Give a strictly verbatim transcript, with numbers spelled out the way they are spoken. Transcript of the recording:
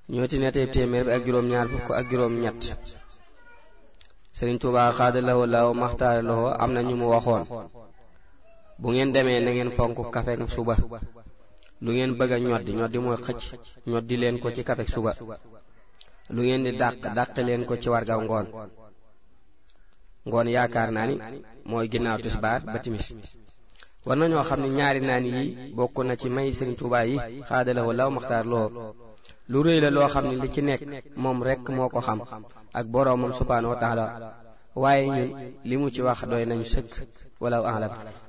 ñooti netteb téeméer bi ak juróom ñaar fukk ak juróom ñett Sëriñ Tuubaa xaadalawoo law maxtaaralawoo am na ñu mu waxoon bu ngeen demee na ngeen fonk kafek suba lu ngeen bëgg a ñoddi ñoddi mooy xëcc ñoddi leen ko ci kafek suba lu ngeen di dàq dàq leen ko ci wargaw ngoon ngoon yaakaar naa ni mooy ginnaaw tisbaar ba timis war nañoo xam ne ñaari naan yi bokk na ci may Sëriñ Tuubaa yi xaadalawoo law maxtaaralawoo lu rëy la loo xam ne li ci nekk moom rekk moo ko xam ak boroomam subhaanahu wa taala waaye ñun li mu ci wax doy nañu sëkk walaw a'lam